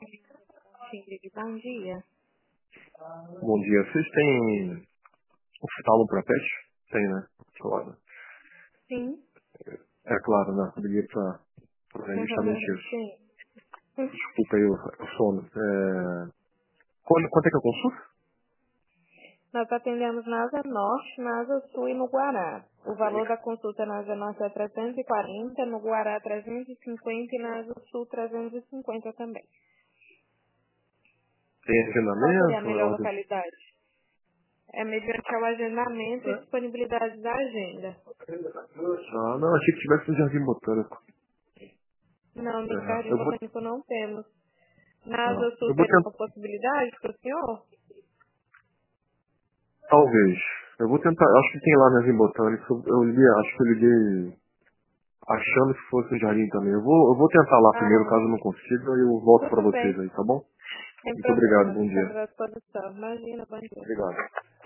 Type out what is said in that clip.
Ingrid, bom dia. Bom dia. Vocês têm oftalmo para pet? Tem, né? Claro. Sim. É claro, né? Eu liguei pra justamente isso. Sim. Desculpa aí o sono. Quanto é que eu consulto? Nós atendemos na Asa Norte, na Asa Sul e no Guará. O valor da consulta na Asa Norte é 340, no Guará 350 e na Asa Sul 350 também. Tem Qual seria a agendamento? É melhor ordem? localidade? É mediante ao agendamento e disponibilidade da agenda. Ah, não, achei que tivesse no Jardim Botânico. Não, no É, Jardim eu vou... Botânico não temos. Na Ah, Asa Sul eu vou teria tentar... uma possibilidade para o senhor? Talvez. Eu vou tentar... Acho que tem lá no Jardim Botânico. Acho que eu liguei achando que fosse o Jardim também. Eu vou tentar lá primeiro, Ah, caso eu não consiga, eu volto pra tudo vocês bem. aí, tá bom? Sem Muito obrigado, problema. bom Estamos dia. à disposição. Imagina, bom dia. Obrigado.